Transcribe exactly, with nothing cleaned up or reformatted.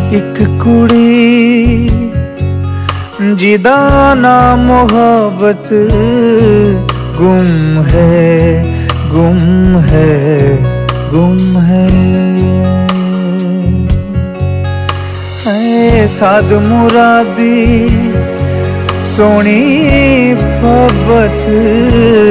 एक कुड़ी जिदा ना मोहब्बत गुम है, गुम है, गुम है। ऐ साद मुरादी सोनी मोहब्बत